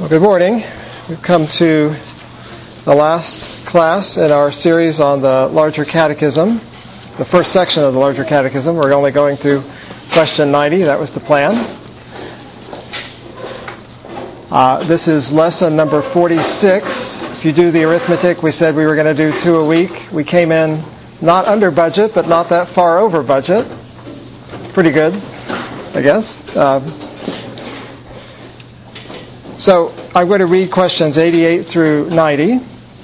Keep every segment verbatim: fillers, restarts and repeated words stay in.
Well, good morning. We've come to the last class in our series on the Larger Catechism, the first section of the Larger Catechism. We're only going to question ninety. That was the plan. Uh, this is lesson number forty-six. If you do the arithmetic, we said we were going to do two a week. We came in not under budget, but not that far over budget. Pretty good, I guess. Um, So I'm going to read questions eighty-eight through ninety.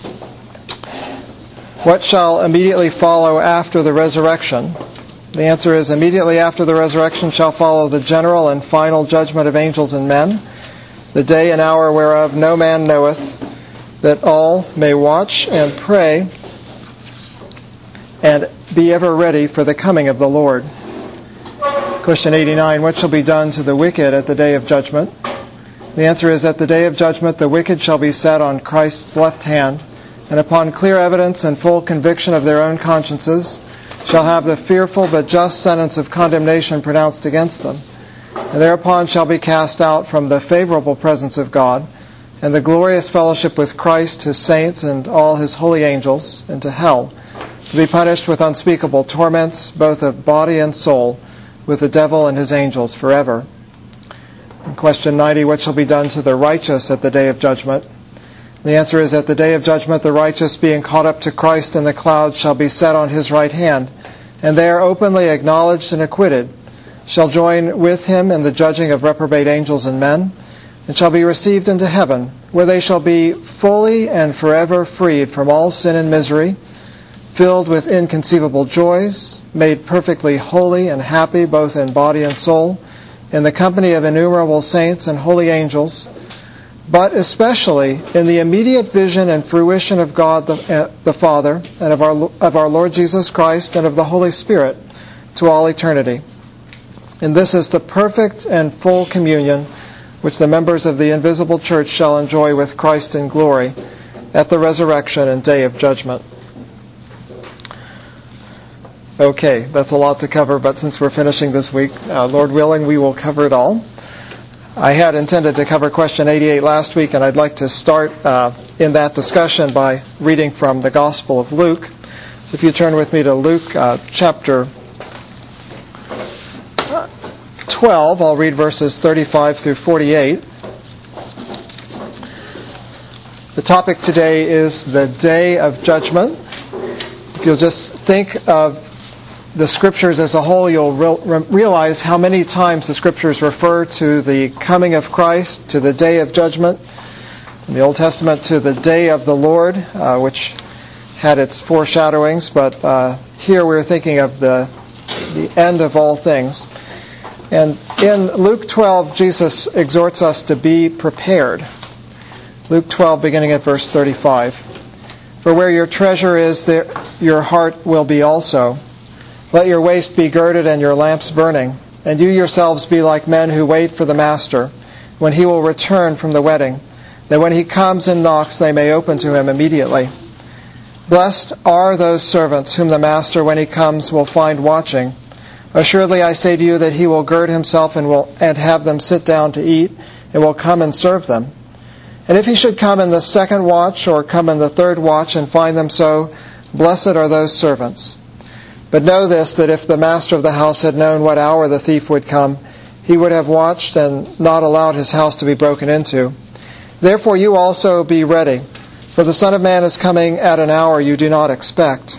What shall immediately follow after the resurrection? The answer is, immediately after the resurrection shall follow the general and final judgment of angels and men, the day and hour whereof no man knoweth, that all may watch and pray and be ever ready for the coming of the Lord. Question eighty-nine, what shall be done to the wicked at the day of judgment? The answer is, at the day of judgment the wicked shall be set on Christ's left hand, and upon clear evidence and full conviction of their own consciences shall have the fearful but just sentence of condemnation pronounced against them, and thereupon shall be cast out from the favorable presence of God and the glorious fellowship with Christ, His saints, and all His holy angels into hell, to be punished with unspeakable torments, both of body and soul, with the devil and his angels forever. In question ninety, what shall be done to the righteous at the day of judgment? The answer is, at the day of judgment the righteous, being caught up to Christ in the clouds, shall be set on His right hand, and there openly acknowledged and acquitted, shall join with Him in the judging of reprobate angels and men, and shall be received into heaven, where they shall be fully and forever freed from all sin and misery, filled with inconceivable joys, made perfectly holy and happy both in body and soul, in the company of innumerable saints and holy angels, but especially in the immediate vision and fruition of God the, uh, the Father, and of our, of our Lord Jesus Christ, and of the Holy Spirit, to all eternity. And this is the perfect and full communion which the members of the invisible church shall enjoy with Christ in glory at the resurrection and day of judgment. Okay, that's a lot to cover, but since we're finishing this week, uh, Lord willing, we will cover it all. I had intended to cover question eighty-eight last week, and I'd like to start uh, in that discussion by reading from the Gospel of Luke. So if you turn with me to Luke uh, chapter twelve, I'll read verses thirty-five through forty-eight. The topic today is the Day of Judgment. If you'll just think of the Scriptures as a whole, you'll re- realize how many times the Scriptures refer to the coming of Christ, to the Day of Judgment. In the Old Testament, to the Day of the Lord, uh, which had its foreshadowings, but uh, here we're thinking of the the end of all things. And in Luke twelve, Jesus exhorts us to be prepared. Luke twelve, beginning at verse thirty-five. For where your treasure is, there your heart will be also. Let your waist be girded and your lamps burning, and you yourselves be like men who wait for the Master, when He will return from the wedding, that when He comes and knocks they may open to Him immediately. Blessed are those servants whom the Master, when He comes, will find watching. Assuredly I say to you that He will gird Himself and will and have them sit down to eat, and will come and serve them. And if He should come in the second watch, or come in the third watch, and find them so, blessed are those servants. But know this, that if the master of the house had known what hour the thief would come, he would have watched and not allowed his house to be broken into. Therefore you also be ready, for the Son of Man is coming at an hour you do not expect.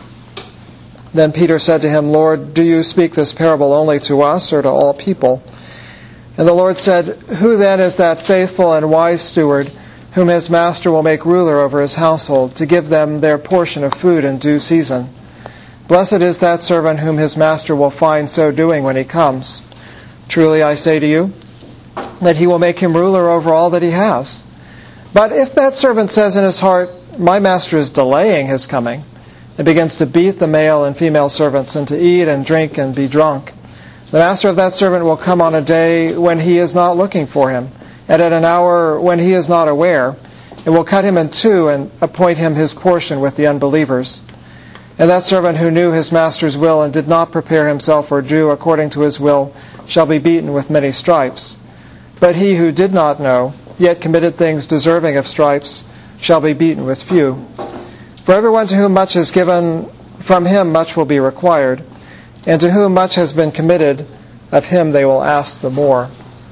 Then Peter said to Him, Lord, do you speak this parable only to us or to all people? And the Lord said, Who then is that faithful and wise steward, whom his master will make ruler over his household, to give them their portion of food in due season? Blessed is that servant whom his master will find so doing when he comes. Truly I say to you, that he will make him ruler over all that he has. But if that servant says in his heart, My master is delaying his coming, and begins to beat the male and female servants, and to eat and drink and be drunk, the master of that servant will come on a day when he is not looking for him, and at an hour when he is not aware, and will cut him in two and appoint him his portion with the unbelievers. And that servant who knew his master's will and did not prepare himself or do according to his will shall be beaten with many stripes. But he who did not know, yet committed things deserving of stripes shall be beaten with few. For everyone to whom much is given, from him much will be required, and to whom much has been committed, of him they will ask the more.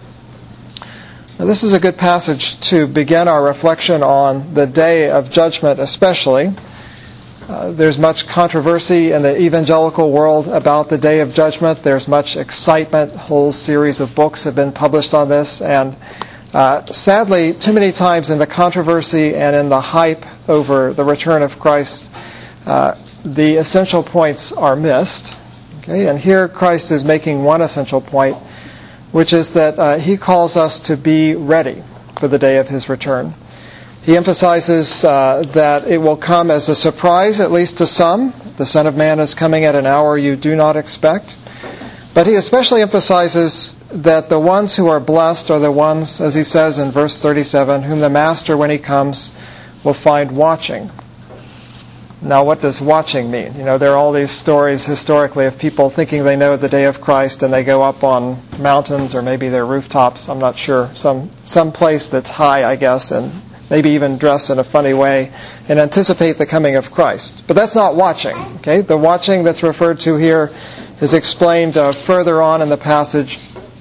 Now, this is a good passage to begin our reflection on the day of judgment especially. Uh, there's much controversy in the evangelical world about the day of judgment. There's much excitement. A whole series of books have been published on this. And uh, sadly, too many times in the controversy and in the hype over the return of Christ, uh, the essential points are missed. Okay? And here Christ is making one essential point, which is that uh, he calls us to be ready for the day of his return. He emphasizes uh, that it will come as a surprise, at least to some. The Son of Man is coming at an hour you do not expect. But he especially emphasizes that the ones who are blessed are the ones, as he says in verse thirty-seven, whom the Master, when he comes, will find watching. Now, what does watching mean? You know, there are all these stories historically of people thinking they know the day of Christ, and they go up on mountains or maybe their rooftops, I'm not sure, some some place that's high, I guess, and maybe even dress in a funny way, and anticipate the coming of Christ. But that's not watching. Okay, the watching that's referred to here is explained uh, further on in the passage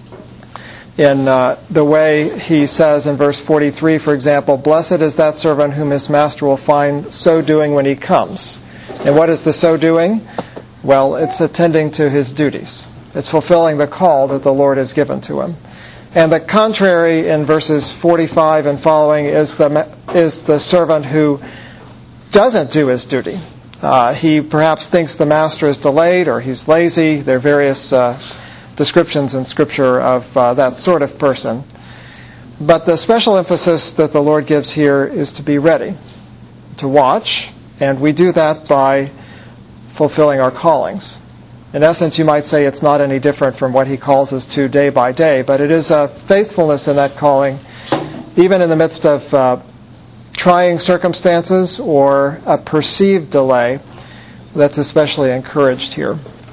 in uh, the way he says in verse forty-three, for example, "Blessed is that servant whom his master will find so doing when he comes." And what is the so doing? Well, it's attending to his duties. It's fulfilling the call that the Lord has given to him. And the contrary in verses forty-five and following is the is the servant who doesn't do his duty. Uh, he perhaps thinks the master is delayed or he's lazy. There are various uh, descriptions in Scripture of uh, that sort of person. But the special emphasis that the Lord gives here is to be ready, to watch, and we do that by fulfilling our callings. In essence, you might say it's not any different from what he calls us to day by day, but it is a faithfulness in that calling, even in the midst of uh, trying circumstances or a perceived delay, that's especially encouraged here.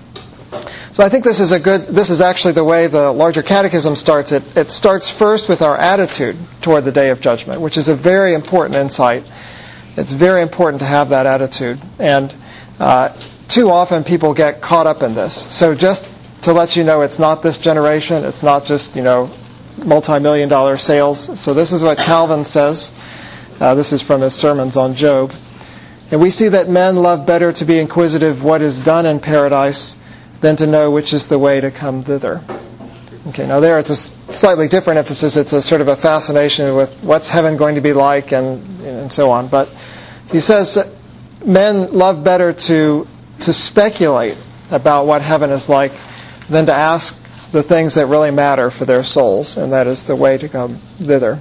So I think this is a good, this is actually the way the larger catechism starts. It, it starts first with our attitude toward the day of judgment, which is a very important insight. It's very important to have that attitude. And uh, too often people get caught up in this. So just to let you know, it's not this generation. It's not just, you know, multi-million dollar sales. So this is what Calvin says. Uh, this is from his sermons on Job. And we see that men love better to be inquisitive what is done in paradise than to know which is the way to come thither. Okay, now there it's a slightly different emphasis. It's a sort of a fascination with what's heaven going to be like and and so on. But he says that men love better to to speculate about what heaven is like than to ask the things that really matter for their souls, and that is the way to come thither.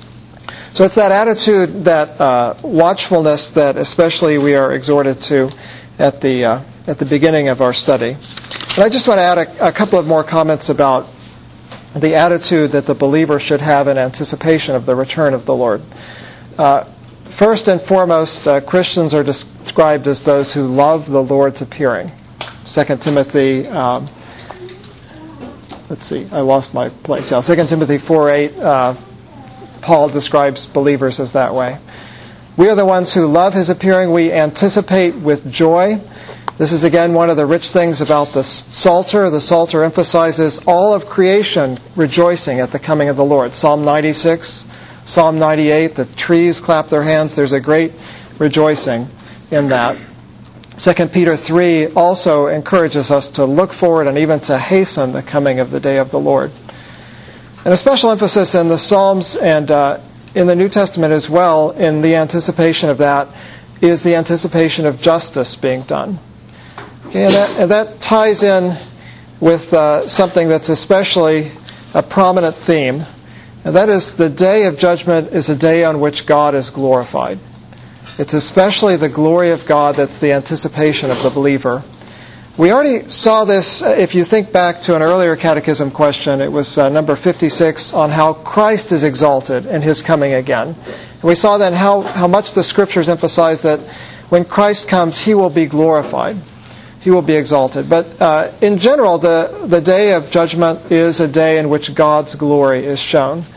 So it's that attitude, that uh, watchfulness that especially we are exhorted to at the uh, at the beginning of our study. And I just want to add a, a couple of more comments about the attitude that the believer should have in anticipation of the return of the Lord. Uh, first and foremost, uh, Christians are described as those who love the Lord's appearing. Second Timothy, um, let's see, I lost my place. Yeah, Second Timothy four eight, uh, Paul describes believers as that way. We are the ones who love his appearing. We anticipate with joy. This is again one of the rich things about the Psalter. The Psalter emphasizes all of creation rejoicing at the coming of the Lord. Psalm ninety-six, Psalm ninety-eight, the trees clap their hands. There's a great rejoicing in that. Second Peter three also encourages us to look forward and even to hasten the coming of the day of the Lord. And a special emphasis in the Psalms and uh, in the New Testament as well, in the anticipation of that, is the anticipation of justice being done. Okay, and that, and that ties in with uh, something that's especially a prominent theme, and that is the day of judgment is a day on which God is glorified. It's especially the glory of God that's the anticipation of the believer. We already saw this, if you think back to an earlier catechism question, it was uh, number fifty-six, on how Christ is exalted in his coming again. And we saw then how, how much the Scriptures emphasize that when Christ comes, he will be glorified. He will be exalted. But uh, in general, the, the day of judgment is a day in which God's glory is shown.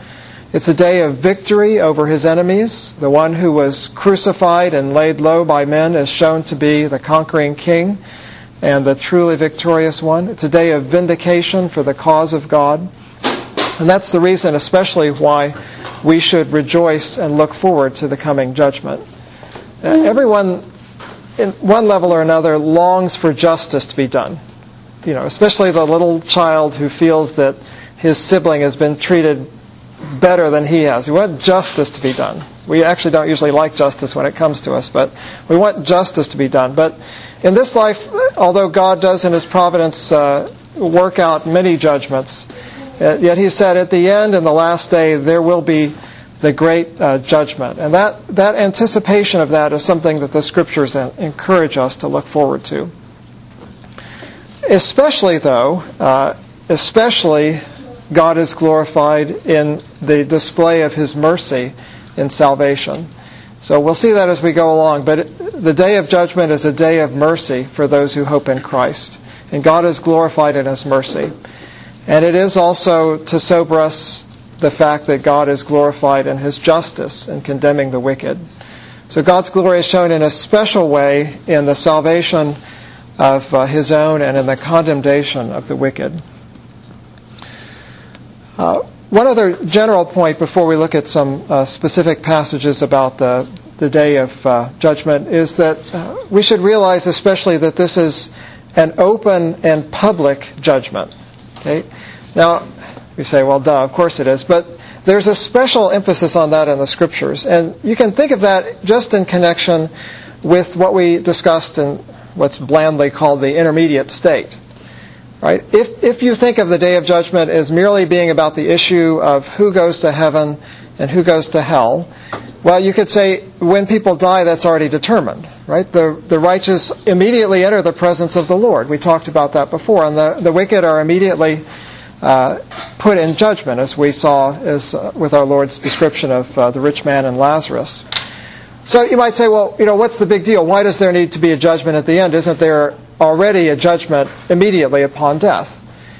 It's a day of victory over his enemies. The one who was crucified and laid low by men is shown to be the conquering king and the truly victorious one. It's a day of vindication for the cause of God. And that's the reason especially why we should rejoice and look forward to the coming judgment. Uh, everyone, in one level or another, longs for justice to be done. You know, especially the little child who feels that his sibling has been treated better than he has. We want justice to be done. We actually don't usually like justice when it comes to us, but we want justice to be done. But in this life, although God does in His providence uh, work out many judgments, uh, yet He said at the end, in the last day, there will be the great uh, judgment. And that, that anticipation of that is something that the Scriptures encourage us to look forward to. Especially, though, uh, especially God is glorified in the display of His mercy in salvation. So we'll see that as we go along. But the day of judgment is a day of mercy for those who hope in Christ. And God is glorified in His mercy. And it is also to sober us the fact that God is glorified in His justice in condemning the wicked. So God's glory is shown in a special way in the salvation of uh, His own and in the condemnation of the wicked. Uh, one other general point before we look at some uh, specific passages about the, the day of uh, judgment is that uh, we should realize especially that this is an open and public judgment. Okay? Now, you say, well, duh, of course it is, but there's a special emphasis on that in the Scriptures. And you can think of that just in connection with what we discussed in what's blandly called the intermediate state. Right? If if you think of the Day of Judgment as merely being about the issue of who goes to heaven and who goes to hell, well, you could say when people die, that's already determined. Right? The the righteous immediately enter the presence of the Lord. We talked about that before. And the, the wicked are immediately uh, put in judgment, as we saw as uh, with our Lord's description of uh, the rich man and Lazarus. So you might say, well, you know, what's the big deal? Why does there need to be a judgment at the end? Isn't there already a judgment immediately upon death?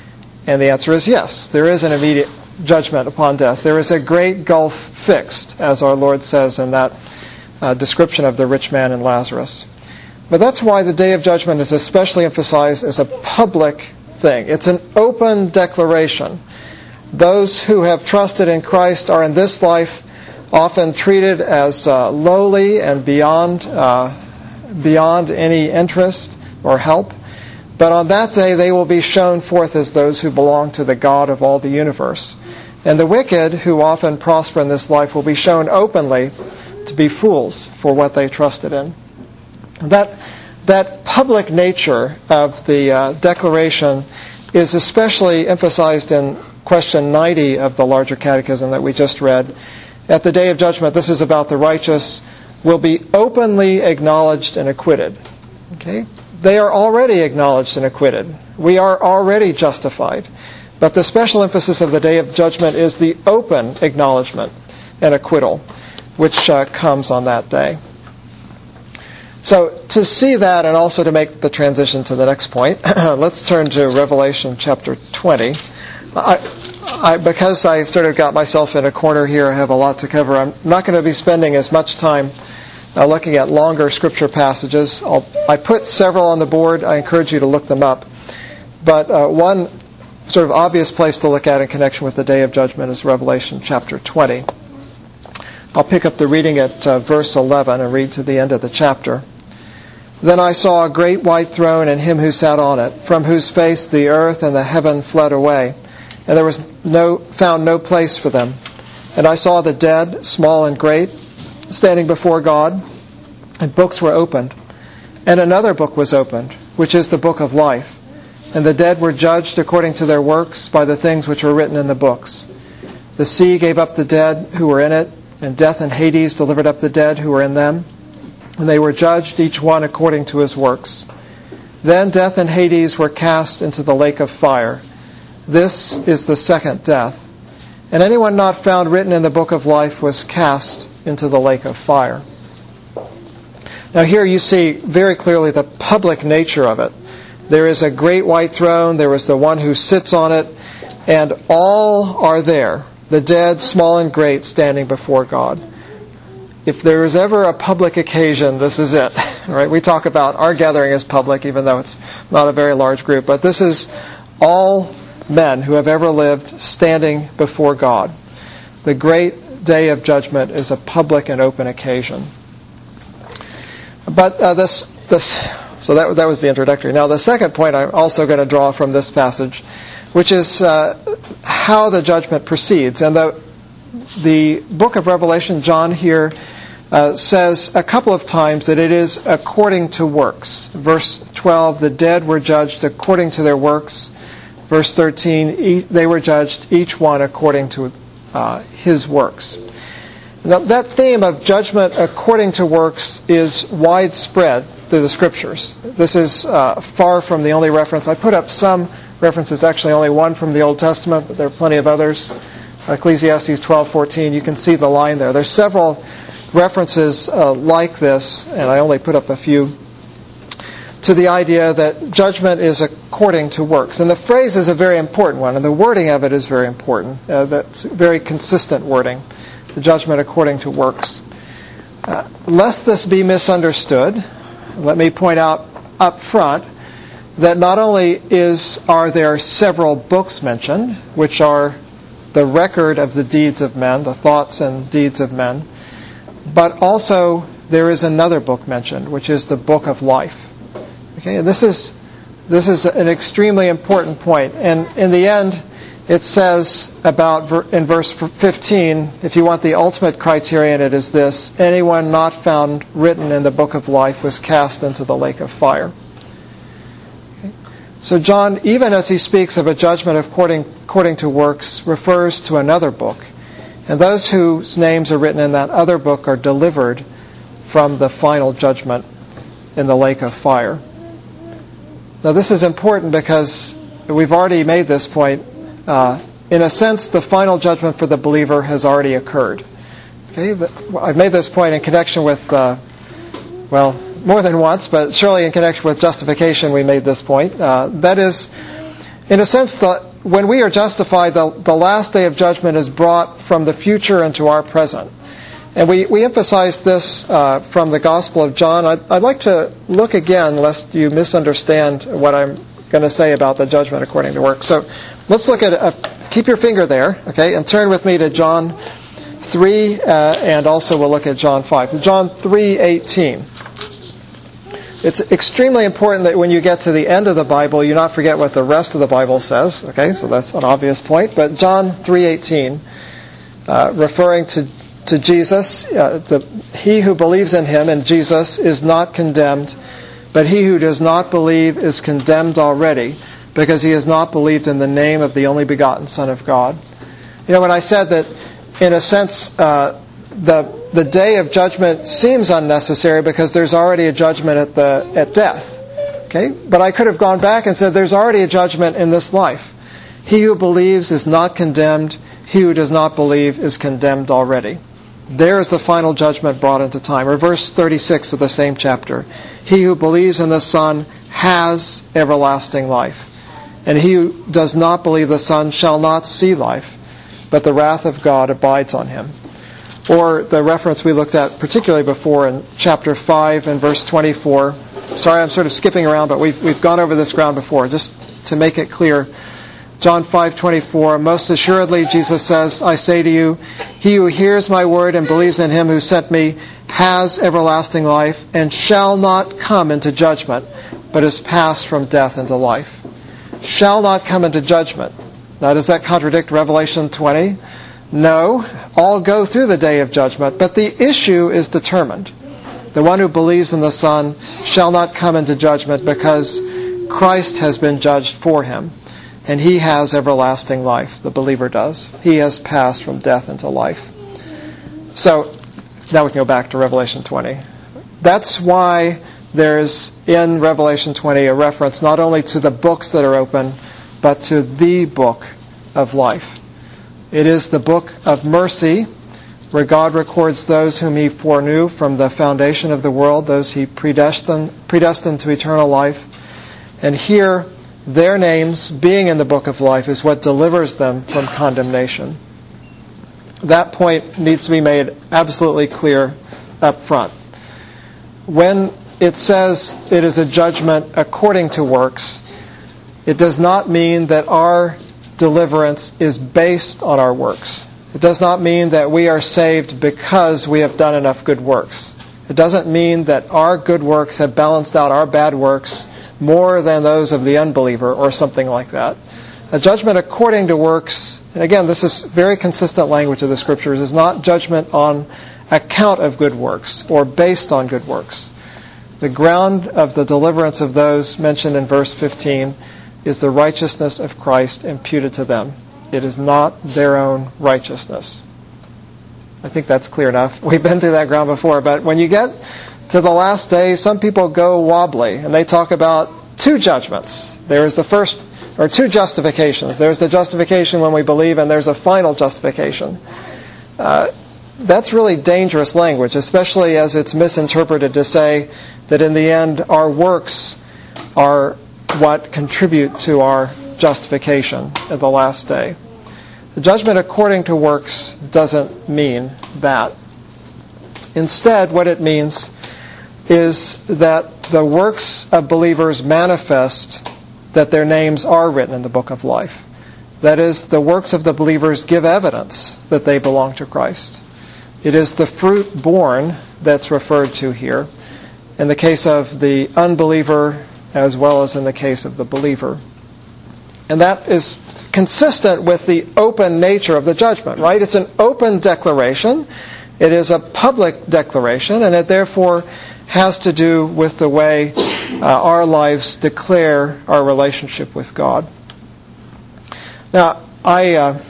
And the answer is yes, there is an immediate judgment upon death. There is a great gulf fixed, as our Lord says in that uh, description of the rich man and Lazarus. But that's why the Day of Judgment is especially emphasized as a public thing. It's an open declaration. Those who have trusted in Christ are in this life often treated as uh, lowly and beyond uh, beyond any interest or help. But on that day they will be shown forth as those who belong to the God of all the universe. And the wicked, who often prosper in this life, will be shown openly to be fools for what they trusted in. That that public nature of the uh, declaration is especially emphasized in question ninety of the larger catechism that we just read. At the Day of Judgment, this is about the righteous, will be openly acknowledged and acquitted. Okay? They are already acknowledged and acquitted. We are already justified. But the special emphasis of the Day of Judgment is the open acknowledgement and acquittal, which uh, comes on that day. So to see that and also to make the transition to the next point, let's turn to Revelation chapter twenty. I, I, because I've sort of got myself in a corner here, I have a lot to cover. I'm not going to be spending as much time uh, looking at longer scripture passages. I'll, I put several on the board. I encourage you to look them up. But uh, one sort of obvious place to look at in connection with the Day of Judgment is Revelation chapter twenty. I'll pick up the reading at uh, verse eleven and read to the end of the chapter. Then I saw a great white throne and him who sat on it, from whose face the earth and the heaven fled away, and there was no found no place for them. And I saw the dead, small and great, standing before God, and books were opened. And another book was opened, which is the book of life. And the dead were judged according to their works by the things which were written in the books. The sea gave up the dead who were in it, and death and Hades delivered up the dead who were in them. And they were judged, each one according to his works. Then death and Hades were cast into the lake of fire. This is the second death. And anyone not found written in the book of life was cast into the lake of fire. Now here you see very clearly the public nature of it. There is a great white throne, there is the one who sits on it, and all are there. the dead, small and great, standing before God. If there is ever a public occasion, this is it. Right? We talk about our gathering as public, even though it's not a very large group. But this is all men who have ever lived standing before God. The great day of judgment is a public and open occasion. But uh, this, this, so that that was the introductory. Now, the second point I'm also going to draw from this passage, which is uh, how the judgment proceeds. And the the book of Revelation, John here uh, says a couple of times that it is according to works. Verse twelve, the dead were judged according to their works. Verse thirteen, e- they were judged each one according to uh, his works. Now, that theme of judgment according to works is widespread through the Scriptures. This is uh, far from the only reference. I put up some references, actually only one from the Old Testament, but there are plenty of others. Ecclesiastes twelve fourteen, you can see the line there. There's several references uh, like this, and I only put up a few, to the idea that judgment is according to works. And the phrase is a very important one, and the wording of it is very important. Uh, that's very consistent wording. The judgment according to works. Uh, lest this be misunderstood, let me point out up front that not only is are there several books mentioned, which are the record of the deeds of men, the thoughts and deeds of men, but also there is another book mentioned, which is the book of life. Okay, and this is this is an extremely important point. And in the end, it says about in verse fifteen, if you want the ultimate criterion, it is this: anyone not found written in the book of life was cast into the lake of fire. Okay. So John, even as he speaks of a judgment according, according to works, refers to another book. And those whose names are written in that other book are delivered from the final judgment in the lake of fire. Now this is important because we've already made this point. Uh, in a sense, the final judgment for the believer has already occurred. Okay, the, I've made this point in connection with, uh, well, more than once, but surely in connection with justification we made this point. Uh, that is, in a sense, the, when we are justified, the, the last day of judgment is brought from the future into our present. And we, we emphasize this uh, from the Gospel of John. I'd, I'd like to look again, lest you misunderstand what I'm going to say about the judgment according to works. So let's look at, uh, keep your finger there, okay, and turn with me to John three, uh, and also we'll look at John five. John three eighteen. It's extremely important that when you get to the end of the Bible, you not forget what the rest of the Bible says, okay, so that's an obvious point. But John three eighteen, uh, referring to, to Jesus, uh, the, he who believes in him, and Jesus, is not condemned, but he who does not believe is condemned already, because he has not believed in the name of the only begotten Son of God. You know, when I said that, in a sense, uh, the the day of judgment seems unnecessary because there's already a judgment at the at death. Okay? But I could have gone back and said there's already a judgment in this life. He who believes is not condemned. He who does not believe is condemned already. There is the final judgment brought into time. Or verse thirty-six of the same chapter. He who believes in the Son has everlasting life. And he who does not believe the Son shall not see life, but the wrath of God abides on him. Or the reference we looked at particularly before in chapter five and verse twenty-four. Sorry, I'm sort of skipping around, but we've, we've gone over this ground before, just to make it clear. John five twenty-four, most assuredly, Jesus says, I say to you, he who hears my word and believes in him who sent me has everlasting life and shall not come into judgment, but is passed from death into life. Shall not come into judgment. Now, does that contradict Revelation twenty? No. All go through the day of judgment, but the issue is determined. The one who believes in the Son shall not come into judgment because Christ has been judged for him, and he has everlasting life. The believer does. He has passed from death into life. So, now we can go back to Revelation twenty. That's why there's in Revelation twenty a reference not only to the books that are open, but to the book of life. It is the book of mercy, where God records those whom he foreknew from the foundation of the world, those he predestined, predestined to eternal life. And here, their names being in the book of life is what delivers them from condemnation. That point needs to be made absolutely clear up front. When it says it is a judgment according to works, it does not mean that our deliverance is based on our works. It does not mean that we are saved because we have done enough good works. It doesn't mean that our good works have balanced out our bad works more than those of the unbeliever or something like that. A judgment according to works, and again, this is very consistent language of the Scriptures, is not judgment on account of good works or based on good works. The ground of the deliverance of those mentioned in verse fifteen is the righteousness of Christ imputed to them. It is not their own righteousness. I think that's clear enough. We've been through that ground before, but when you get to the last day, some people go wobbly, and they talk about two judgments. There is the first, or two justifications. There's the justification when we believe, and there's a final justification. Uh, that's really dangerous language, especially as it's misinterpreted to say that in the end our works are what contribute to our justification at the last day. The judgment according to works doesn't mean that. Instead, what it means is that the works of believers manifest that their names are written in the book of life. That is, the works of the believers give evidence that they belong to Christ. It is the fruit born that's referred to here, in the case of the unbeliever as well as in the case of the believer. And that is consistent with the open nature of the judgment, right? It's an open declaration. It is a public declaration, and it therefore has to do with the way uh, our lives declare our relationship with God. Now, I uh,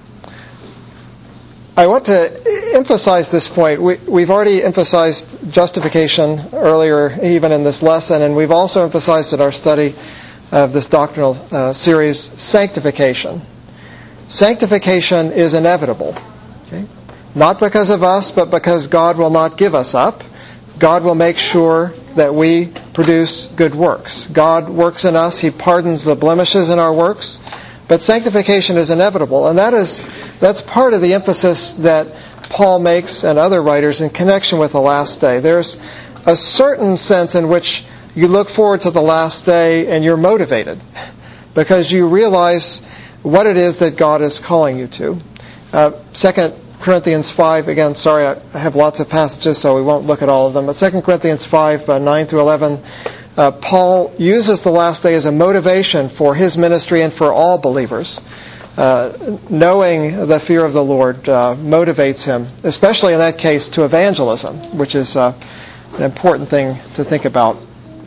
I want to emphasize this point. We, we've already emphasized justification earlier, even in this lesson, and we've also emphasized in our study of this doctrinal uh, series sanctification. Sanctification is inevitable. Okay? Not because of us, but because God will not give us up. God will make sure that we produce good works. God works in us. He pardons the blemishes in our works. But sanctification is inevitable. And that is, that's part of the emphasis that Paul makes and other writers in connection with the last day. There's a certain sense in which you look forward to the last day and you're motivated because you realize what it is that God is calling you to. Uh, Second Corinthians five, again, sorry, I have lots of passages, so we won't look at all of them, but Second Corinthians five, uh, nine through eleven, uh, Paul uses the last day as a motivation for his ministry and for all believers. Uh, knowing the fear of the Lord uh, motivates him, especially in that case, to evangelism, which is uh, an important thing to think about.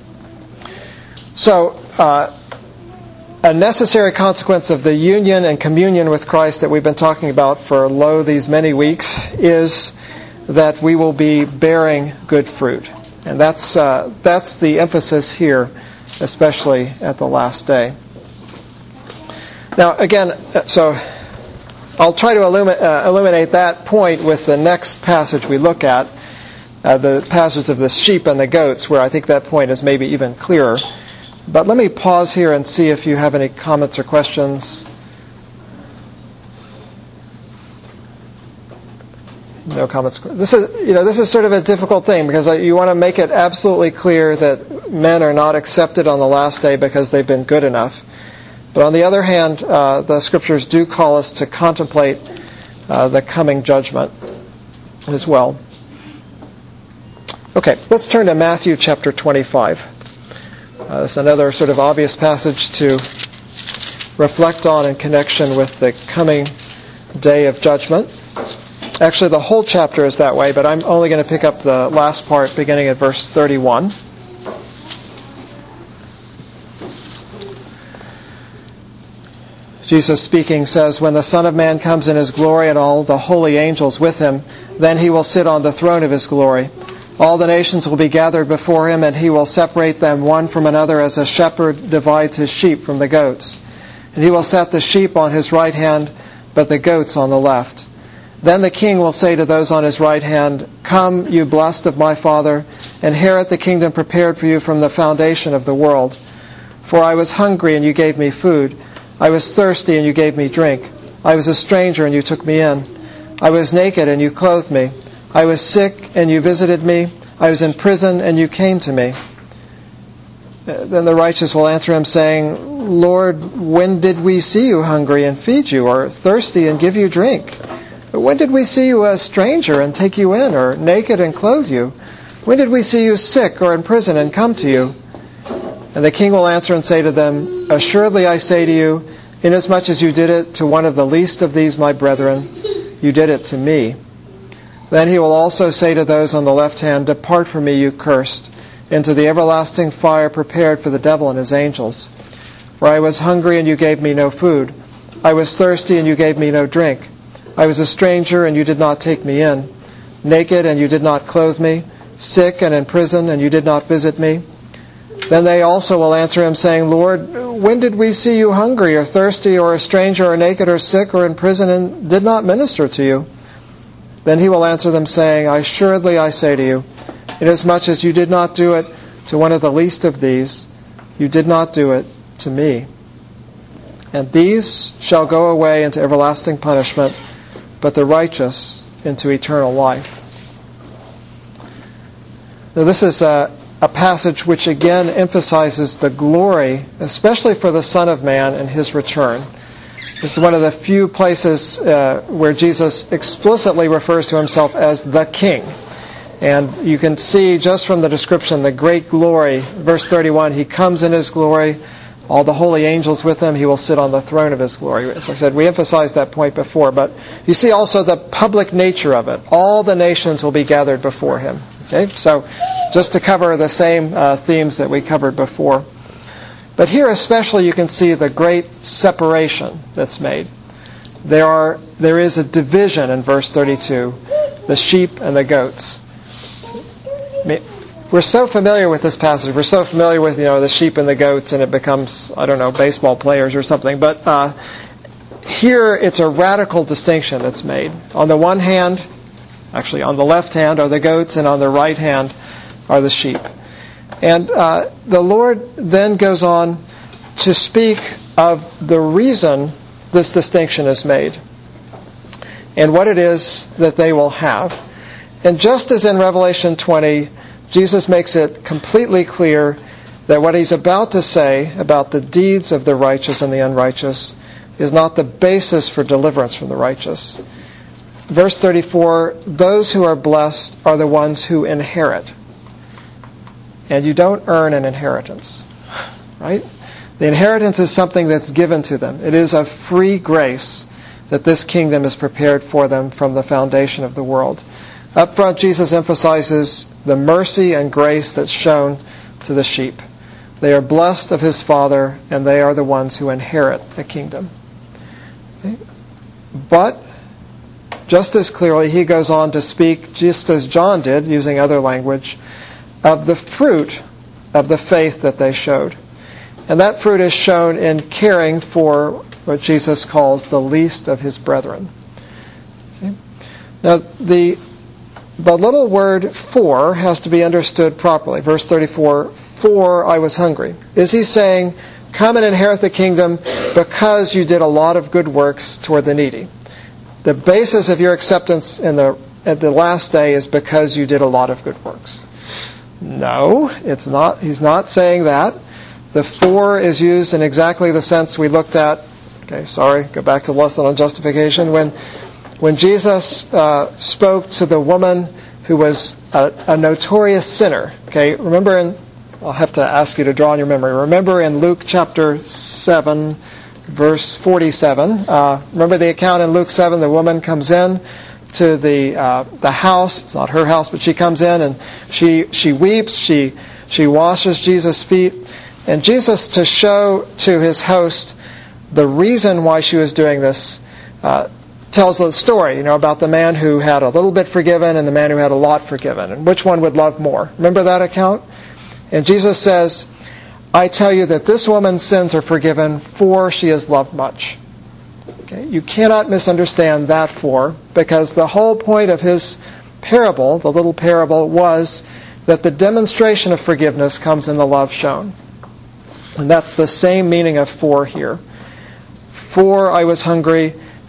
So, uh, a necessary consequence of the union and communion with Christ that we've been talking about for, lo, these many weeks is that we will be bearing good fruit. And that's uh, that's the emphasis here, especially at the last day. Now, again, so I'll try to illumi- uh, illuminate that point with the next passage we look at, uh, the passage of the sheep and the goats, where I think that point is maybe even clearer. But let me pause here and see if you have any comments or questions. No comments. This is, you know, this is sort of a difficult thing because you want to make it absolutely clear that men are not accepted on the last day because they've been good enough. But on the other hand, uh, the Scriptures do call us to contemplate uh, the coming judgment as well. Okay, let's turn to Matthew chapter twenty-five. Uh, that's another sort of obvious passage to reflect on in connection with the coming day of judgment. Actually, the whole chapter is that way, but I'm only going to pick up the last part beginning at verse thirty-one. Jesus speaking says, "When the Son of Man comes in His glory and all the holy angels with Him, then He will sit on the throne of His glory. All the nations will be gathered before Him, and He will separate them one from another as a shepherd divides his sheep from the goats. And He will set the sheep on His right hand, but the goats on the left. Then the King will say to those on His right hand, 'Come, you blessed of my Father, inherit the kingdom prepared for you from the foundation of the world. For I was hungry, and you gave me food. I was thirsty, and you gave me drink. I was a stranger, and you took me in. I was naked and you clothed me. I was sick and you visited me. I was in prison and you came to me. Then the righteous will answer him saying, Lord, when did we see you hungry and feed you, or thirsty and give you drink? When did we see you a stranger and take you in, or naked and clothe you? When did we see you sick or in prison and come to you? And the king will answer and say to them, Assuredly I say to you, inasmuch as you did it to one of the least of these my brethren, you did it to me. Then he will also say to those on the left hand, Depart from me, you cursed, into the everlasting fire prepared for the devil and his angels. For I was hungry and you gave me no food. I was thirsty and you gave me no drink. I was a stranger and you did not take me in. Naked and you did not clothe me. Sick and in prison and you did not visit me. Then they also will answer him saying, Lord, when did we see you hungry or thirsty or a stranger or naked or sick or in prison and did not minister to you? Then he will answer them saying, Assuredly I say to you, inasmuch as you did not do it to one of the least of these, you did not do it to me. And these shall go away into everlasting punishment, but the righteous into eternal life. Now this is a, a passage which again emphasizes the glory, especially for the Son of Man and his return. This is one of the few places uh, where Jesus explicitly refers to himself as the King. And you can see just from the description the great glory. Verse thirty-one, he comes in his glory, all the holy angels with him, he will sit on the throne of his glory. As I said, we emphasized that point before, but you see also the public nature of it. All the nations will be gathered before him. Okay, so just to cover the same uh, themes that we covered before. But here especially you can see the great separation that's made. There are there is a division in verse thirty-two, the sheep and the goats. We're so familiar with this passage. We're so familiar with, you know, the sheep and the goats, and it becomes, I don't know, baseball players or something. But uh, here it's a radical distinction that's made. On the one hand, actually on the left hand are the goats, and on the right hand are the sheep. And uh, the Lord then goes on to speak of the reason this distinction is made and what it is that they will have. And just as in Revelation twenty, Jesus makes it completely clear that what he's about to say about the deeds of the righteous and the unrighteous is not the basis for deliverance from the righteous. Verse thirty-four, those who are blessed are the ones who inherit. And you don't earn an inheritance, right? The inheritance is something that's given to them. It is a free grace that this kingdom is prepared for them from the foundation of the world. Up front, Jesus emphasizes the mercy and grace that's shown to the sheep. They are blessed of his Father, and they are the ones who inherit the kingdom. Okay? But, just as clearly, he goes on to speak, just as John did, using other language, of the fruit of the faith that they showed. And that fruit is shown in caring for what Jesus calls the least of his brethren. Okay? Now, the the little word for has to be understood properly. Verse thirty-four, for I was hungry. Is he saying, come and inherit the kingdom because you did a lot of good works toward the needy? The basis of your acceptance in the at the last day is because you did a lot of good works. No, it's not. He's not saying that. The for is used in exactly the sense we looked at. Okay, sorry, go back to the lesson on justification. When when Jesus uh, spoke to the woman who was a, a notorious sinner. Okay, remember in, I'll have to ask you to draw on your memory. Remember in Luke chapter seven, verse forty-seven. Uh, remember the account in Luke seven, the woman comes in to the uh, the house. It's not her house, but she comes in and she she weeps. She she washes Jesus' feet, and Jesus, to show to his host the reason why she was doing this, uh, tells the story, you know, about the man who had a little bit forgiven and the man who had a lot forgiven, and which one would love more. Remember that account? And Jesus says, I tell you that this woman's sins are forgiven, for she has loved much. Okay? You cannot misunderstand that for, because the whole point of his parable, the little parable, was that the demonstration of forgiveness comes in the love shown. And that's the same meaning of for here. For I was hungry,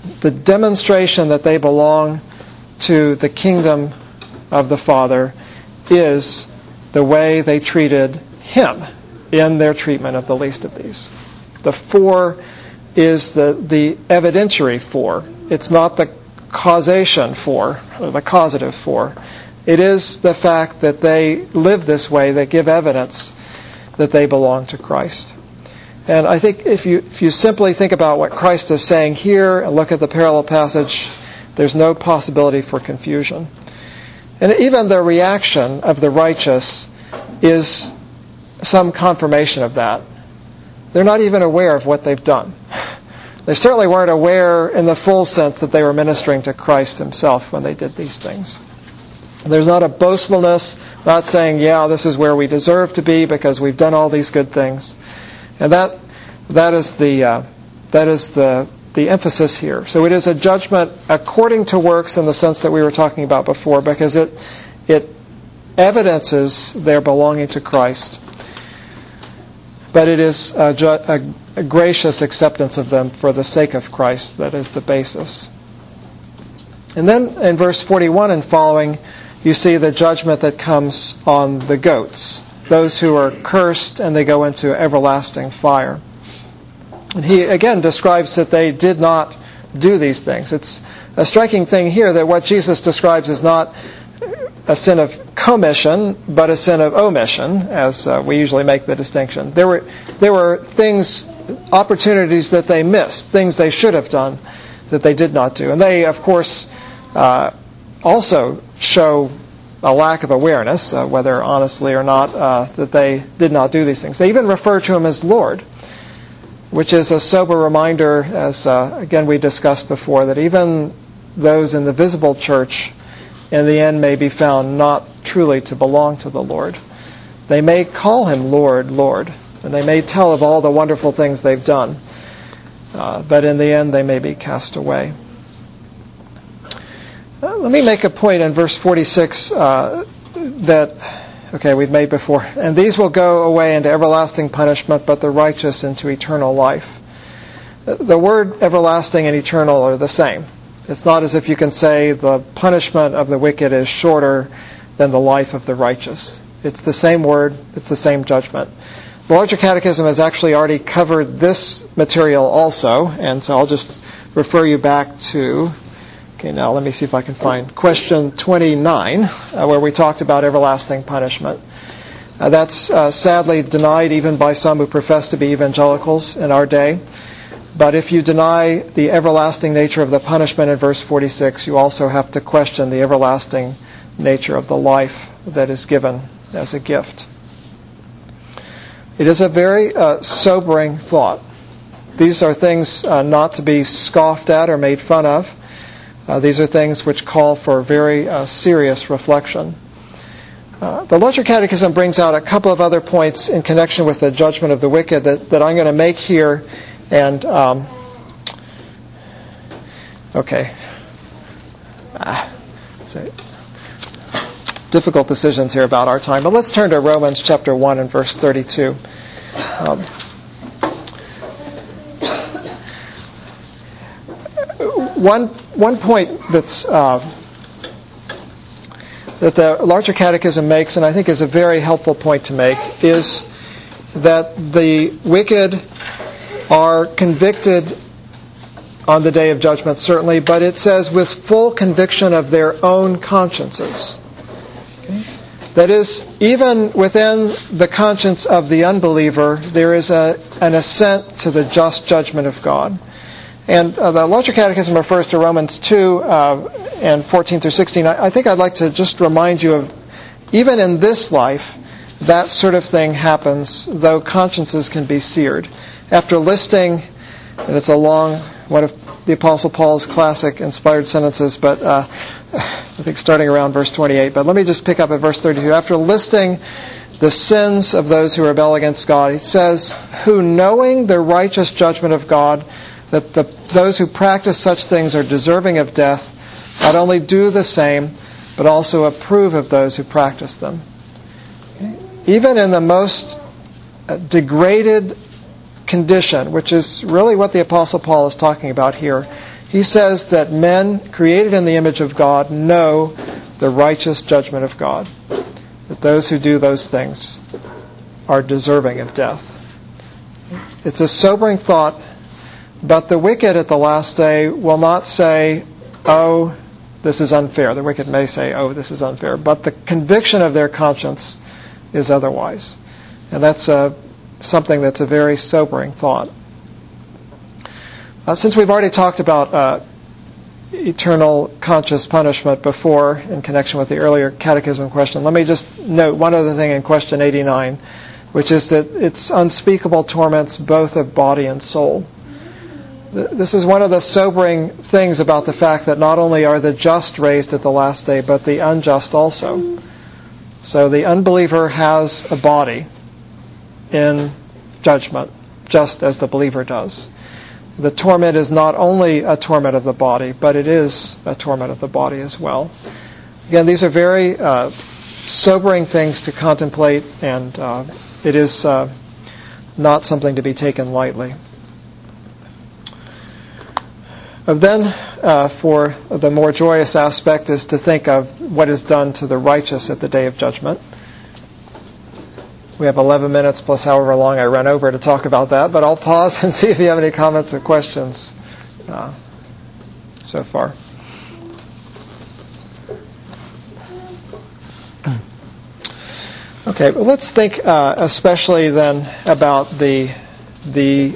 the demonstration that they belong to the kingdom of the Father is the way they treated Him in their treatment of the least of these. The for is the, the evidentiary for. It's not the causation for, or the causative for. It is the fact that they live this way that give evidence that they belong to Christ. And I think if you if you simply think about what Christ is saying here and look at the parallel passage, there's no possibility for confusion. And even the reaction of the righteous is some confirmation of that. They're not even aware of what they've done. They certainly weren't aware in the full sense that they were ministering to Christ Himself when they did these things. There's not a boastfulness, not saying, yeah, this is where we deserve to be because we've done all these good things. And that that is the uh, that is the the emphasis here. So it is a judgment according to works in the sense that we were talking about before, because it it evidences their belonging to Christ. But it is a, ju- a, a gracious acceptance of them for the sake of Christ that is the basis. And then in verse forty-one and following, you see the judgment that comes on the goats, those who are cursed and they go into everlasting fire. And he again describes that they did not do these things. It's a striking thing here that what Jesus describes is not a sin of commission, but a sin of omission, as uh, we usually make the distinction. There were there were things, opportunities that they missed, things they should have done that they did not do. And they, of course, uh, also show a lack of awareness, uh, whether honestly or not, uh, that they did not do these things. They even refer to Him as Lord, which is a sober reminder, as uh, again we discussed before, that even those in the visible church in the end may be found not truly to belong to the Lord. They may call Him Lord, Lord, and they may tell of all the wonderful things they've done, uh, but in the end they may be cast away. Uh, let me make a point in verse forty-six uh, that, okay, we've made before. And these will go away into everlasting punishment, but the righteous into eternal life. The word everlasting and eternal are the same. It's not as if you can say the punishment of the wicked is shorter than the life of the righteous. It's the same word. It's the same judgment. The Larger Catechism has actually already covered this material also, and so I'll just refer you back to, okay, now let me see if I can find question twenty-nine, uh, where we talked about everlasting punishment. Uh, that's uh, sadly denied even by some who profess to be evangelicals in our day. But if you deny the everlasting nature of the punishment in verse forty-six, you also have to question the everlasting nature of the life that is given as a gift. It is a very uh, sobering thought. These are things uh, not to be scoffed at or made fun of. Uh, these are things which call for very uh, serious reflection. Uh, the Larger Catechism brings out a couple of other points in connection with the judgment of the wicked that, that I'm going to make here. And, um, okay. Ah, so difficult decisions here about our time. But let's turn to Romans chapter one and verse thirty-two. Um, one one point that's uh, that the Larger Catechism makes, and I think is a very helpful point to make, is that the wicked are convicted on the day of judgment, certainly, but it says with full conviction of their own consciences. Okay? That is, even within the conscience of the unbeliever, there is a, an assent to the just judgment of God. And uh, the Larger Catechism refers to Romans two uh, and fourteen through sixteen. I, I think I'd like to just remind you of, even in this life, that sort of thing happens, though consciences can be seared. After listing, and it's a long, one of the Apostle Paul's classic inspired sentences, but uh, I think starting around verse twenty-eight. But let me just pick up at verse thirty-two. After listing the sins of those who rebel against God, he says, who knowing the righteous judgment of God, that the, those who practice such things are deserving of death, not only do the same, but also approve of those who practice them. Okay? Even in the most uh, degraded condition, which is really what the Apostle Paul is talking about here, He says that men created in the image of God know the righteous judgment of God, that those who do those things are deserving of death. It's a sobering thought, but the wicked at the last day will not say, oh, this is unfair. The wicked may say, oh, this is unfair, but the conviction of their conscience is otherwise. And that's a, something that's a very sobering thought. Uh, since we've already talked about uh, eternal conscious punishment before in connection with the earlier catechism question, let me just note one other thing in question eighty-nine, which is that it's unspeakable torments both of body and soul. This is one of the sobering things about the fact that not only are the just raised at the last day, but the unjust also. So the unbeliever has a body in judgment, just as the believer does. The torment is not only a torment of the body, but it is a torment of the body as well. Again, these are very uh, sobering things to contemplate, and uh, it is uh, not something to be taken lightly. Uh, then, uh, for the more joyous aspect is to think of what is done to the righteous at the day of judgment. We have eleven minutes plus however long I run over to talk about that, but I'll pause and see if you have any comments or questions uh, so far. Okay, well, let's think uh, especially then about the the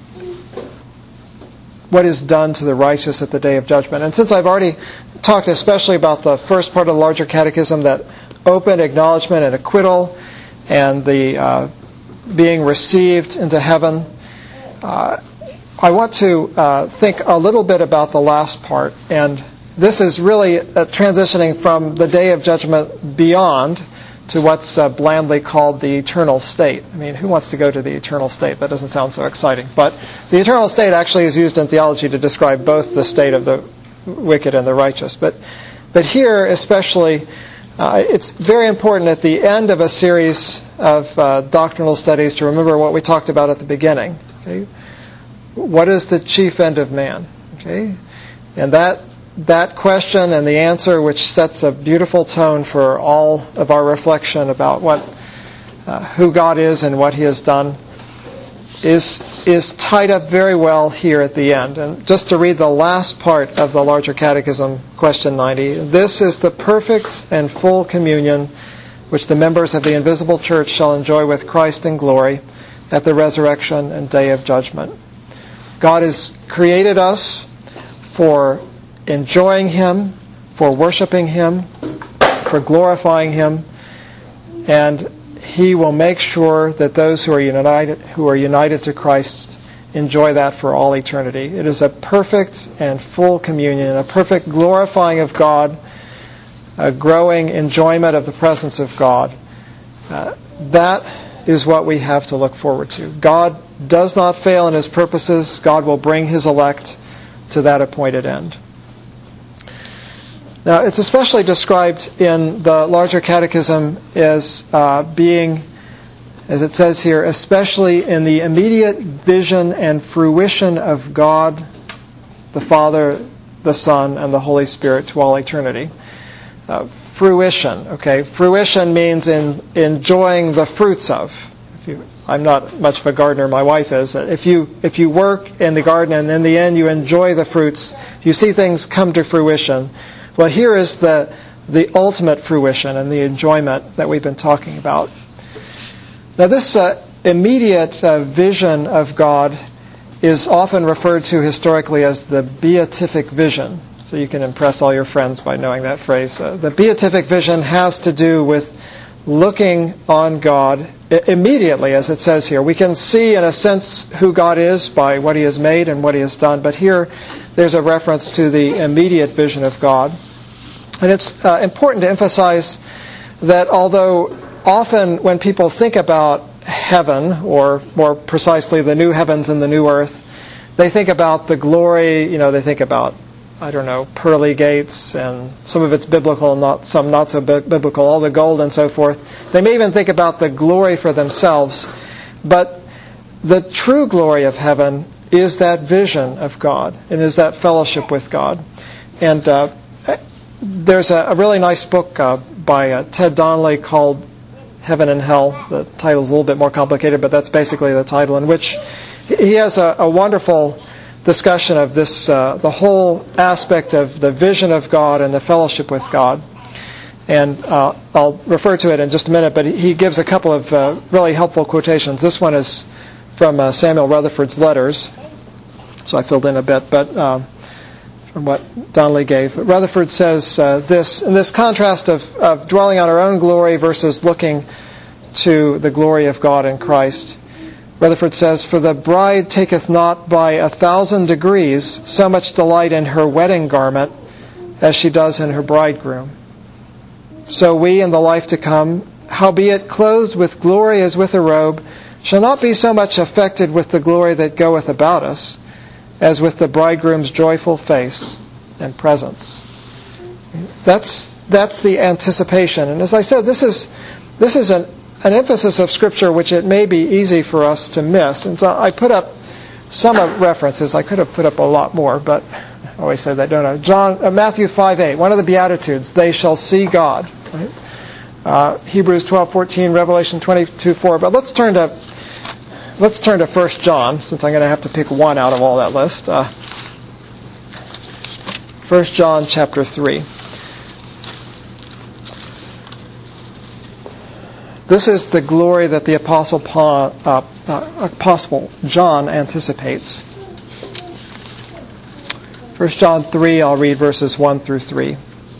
what is done to the righteous at the day of judgment. And since I've already talked especially about the first part of the larger catechism, that open acknowledgement and acquittal, and the uh, being received into heaven, uh, I want to uh, think a little bit about the last part. And this is really uh, transitioning from the day of judgment beyond to what's uh, blandly called the eternal state. I mean, who wants to go to the eternal state? That doesn't sound so exciting. But the eternal state actually is used in theology to describe both the state of the wicked and the righteous. But, but here especially, Uh, it's very important at the end of a series of uh, doctrinal studies to remember what we talked about at the beginning. Okay? What is the chief end of man? Okay? And that that question and the answer, which sets a beautiful tone for all of our reflection about what uh, who God is and what He has done, is is tied up very well here at the end. And just to read the last part of the larger catechism, question ninety, this is the perfect and full communion which the members of the invisible church shall enjoy with Christ in glory at the resurrection and day of judgment. God has created us for enjoying Him, for worshiping Him, for glorifying Him, and He will make sure that those who are united, who are united to Christ enjoy that for all eternity. It is a perfect and full communion, a perfect glorifying of God, a growing enjoyment of the presence of God. Uh, that is what we have to look forward to. God does not fail in His purposes. God will bring His elect to that appointed end. Now, it's especially described in the larger catechism as uh, being, as it says here, especially in the immediate vision and fruition of God, the Father, the Son, and the Holy Spirit to all eternity. Uh, fruition, okay? Fruition means in enjoying the fruits of. If you, I'm not much of a gardener, my wife is. If you if you work in the garden and in the end you enjoy the fruits, you see things come to fruition. Well, here is the the ultimate fruition and the enjoyment that we've been talking about. Now, this uh, immediate uh, vision of God is often referred to historically as the beatific vision. So you can impress all your friends by knowing that phrase. Uh, the beatific vision has to do with looking on God immediately, as it says here. We can see, in a sense, who God is by what He has made and what He has done. But here, there's a reference to the immediate vision of God. And it's uh, important to emphasize that although often when people think about heaven, or more precisely the new heavens and the new earth, they think about the glory, you know, they think about, I don't know, pearly gates, and some of it's biblical, not some not so bi- biblical, all the gold and so forth. They may even think about the glory for themselves. But the true glory of heaven is that vision of God and is that fellowship with God. And uh, there's a, a really nice book uh, by uh, Ted Donnelly called Heaven and Hell. The title's a little bit more complicated, but that's basically the title, in which he has a, a wonderful discussion of this, uh, the whole aspect of the vision of God and the fellowship with God. And uh, I'll refer to it in just a minute, but he gives a couple of uh, really helpful quotations. This one is from uh, Samuel Rutherford's letters, so I filled in a bit, but uh, from what Donnelly gave. Rutherford says uh, this, in this contrast of, of dwelling on our own glory versus looking to the glory of God in Christ, Rutherford says, "For the bride taketh not by a thousand degrees so much delight in her wedding garment as she does in her bridegroom. So we in the life to come, howbeit clothed with glory as with a robe, shall not be so much affected with the glory that goeth about us, as with the bridegroom's joyful face and presence." That's that's the anticipation. And as I said, this is this is an, an emphasis of Scripture which it may be easy for us to miss. And so I put up some of references. I could have put up a lot more, but I always say that, don't I? John, uh, Matthew five eight, one of the Beatitudes, they shall see God. Right? Uh, Hebrews twelve fourteen, Revelation twenty-two four. But let's turn to let's turn to First John, since I'm going to have to pick one out of all that list. Uh, First John chapter three. This is the glory that the Apostle Paul, uh, uh, Apostle John anticipates. First John three, I'll read verses one through three.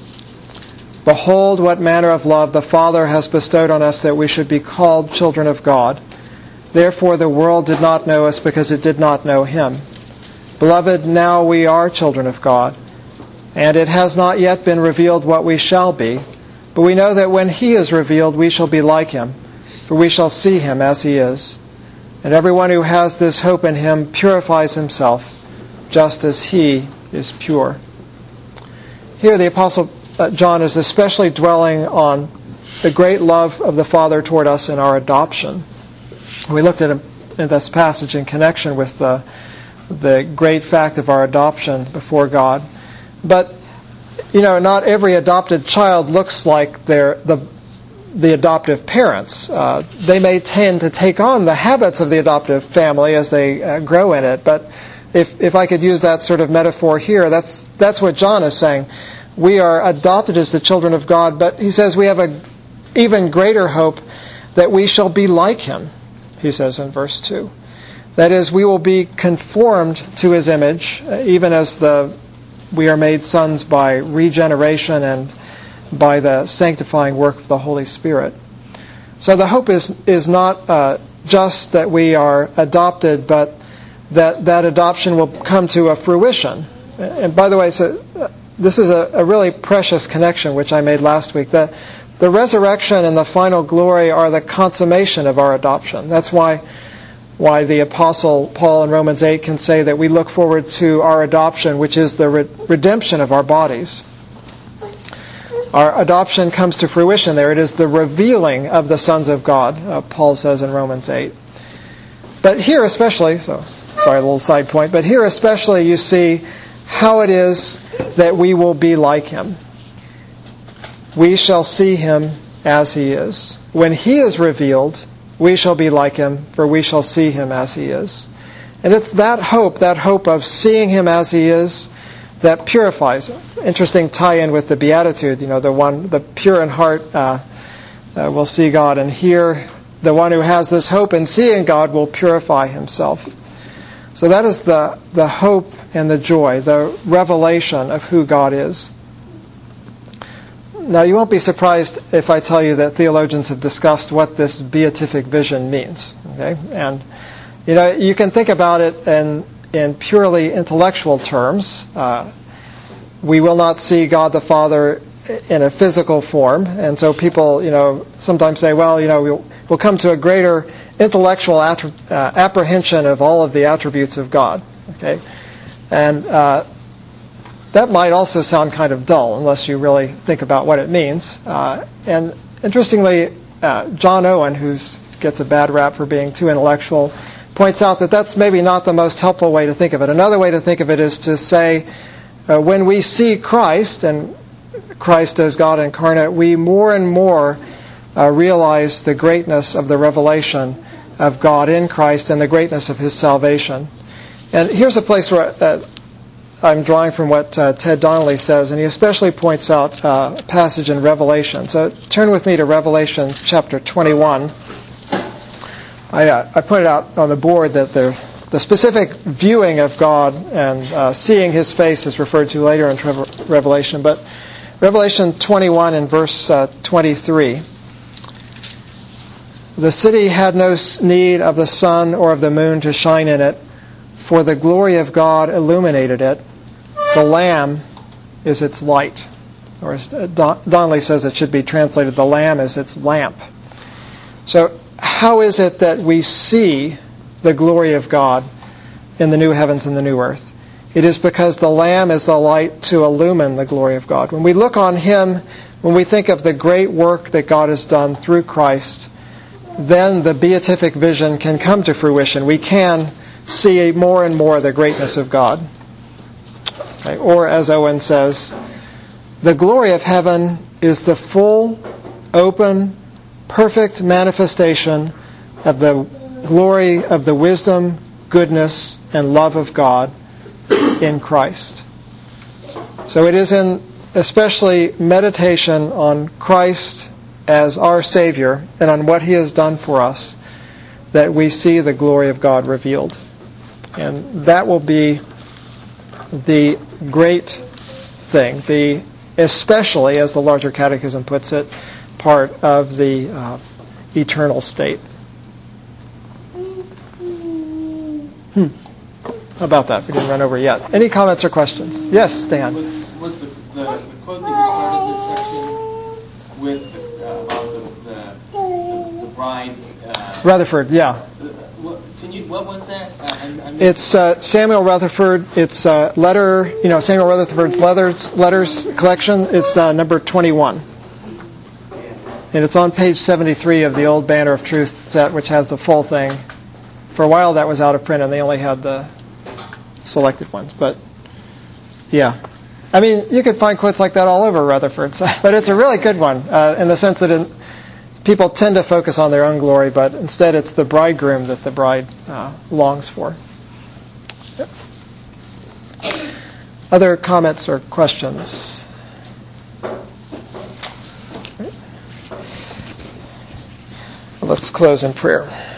"Behold, what manner of love the Father has bestowed on us, that we should be called children of God. Therefore the world did not know us, because it did not know Him. Beloved, now we are children of God, and it has not yet been revealed what we shall be. But we know that when He is revealed, we shall be like Him, for we shall see Him as He is. And everyone who has this hope in Him purifies himself, just as He is pure." Here the Apostle John is especially dwelling on the great love of the Father toward us in our adoption. We looked at in this passage in connection with the, the great fact of our adoption before God. But, you know, not every adopted child looks like their the the adoptive parents. Uh, they may tend to take on the habits of the adoptive family as they uh, grow in it. But if if I could use that sort of metaphor here, that's that's what John is saying. We are adopted as the children of God, but he says we have a even greater hope that we shall be like Him, he says in verse two. That is, we will be conformed to His image, even as the we are made sons by regeneration and by the sanctifying work of the Holy Spirit. So the hope is is not uh, just that we are adopted, but that that adoption will come to a fruition. And by the way, so uh, this is a, a really precious connection which I made last week. The, the resurrection and the final glory are the consummation of our adoption. That's why why the Apostle Paul in Romans eight can say that we look forward to our adoption, which is the re- redemption of our bodies. Our adoption comes to fruition there. It is the revealing of the sons of God, uh, Paul says in Romans eight. But here especially, so sorry, a little side point, but here especially you see how it is that we will be like Him. We shall see Him as He is. When He is revealed, we shall be like Him, for we shall see Him as He is. And it's that hope, that hope of seeing Him as He is, that purifies. Interesting tie-in with the Beatitude. You know, the one, the pure in heart uh, uh, will see God, and here the one who has this hope in seeing God will purify himself. So that is the the hope and the joy, the revelation of who God is. Now, you won't be surprised if I tell you that theologians have discussed what this beatific vision means. Okay, and you know, you can think about it in in purely intellectual terms. Uh, we will not see God the Father in a physical form, and so people, you know, sometimes say, well, you know, we'll, we'll come to a greater intellectual attri- uh, apprehension of all of the attributes of God. Okay, and uh, that might also sound kind of dull unless you really think about what it means. Uh, and interestingly, uh, John Owen, who gets a bad rap for being too intellectual, points out that that's maybe not the most helpful way to think of it. Another way to think of it is to say, uh, when we see Christ, and Christ as God incarnate, we more and more uh, realize the greatness of the revelation of God in Christ and the greatness of His salvation. And here's a place where uh, I'm drawing from what uh, Ted Donnelly says, and he especially points out uh, a passage in Revelation. So turn with me to Revelation chapter twenty-one. I, uh, I pointed out on the board that the, the specific viewing of God and uh, seeing His face is referred to later in Revelation, but Revelation twenty-one and verse uh, twenty-three. The city had no need of the sun or of the moon to shine in it, for the glory of God illuminated it. The Lamb is its light. Or as Don- Donnelly says, it should be translated, the Lamb is its lamp. So how is it that we see the glory of God in the new heavens and the new earth? It is because the Lamb is the light to illumine the glory of God. When we look on Him, when we think of the great work that God has done through Christ, then the beatific vision can come to fruition. We can see more and more the greatness of God. Okay? Or, as Owen says, the glory of heaven is the full, open, perfect manifestation of the glory of the wisdom, goodness, and love of God in Christ. So it is in especially meditation on Christ as our Savior and on what He has done for us that we see the glory of God revealed. And that will be the great thing, the especially, as the larger catechism puts it, part of the uh, eternal state. Hmm. How about that? We didn't run over yet. Any comments or questions? Yes, Dan. Was, was the, the, the quote that you started this section with uh, about the, the, the, the bride? Uh, Rutherford, yeah. The, what, can you? What was that? Uh, I, I it's uh, Samuel Rutherford. It's uh, letter, you know, Samuel Rutherford's letters, letters collection. It's uh, number twenty-one. And it's on page seventy-three of the old Banner of Truth set, which has the full thing. For a while that was out of print and they only had the selected ones. But, yeah. I mean, you could find quotes like that all over Rutherford. So, but it's a really good one uh, in the sense that it, people tend to focus on their own glory, but instead it's the bridegroom that the bride uh, longs for. Yep. Other comments or questions? Let's close in prayer.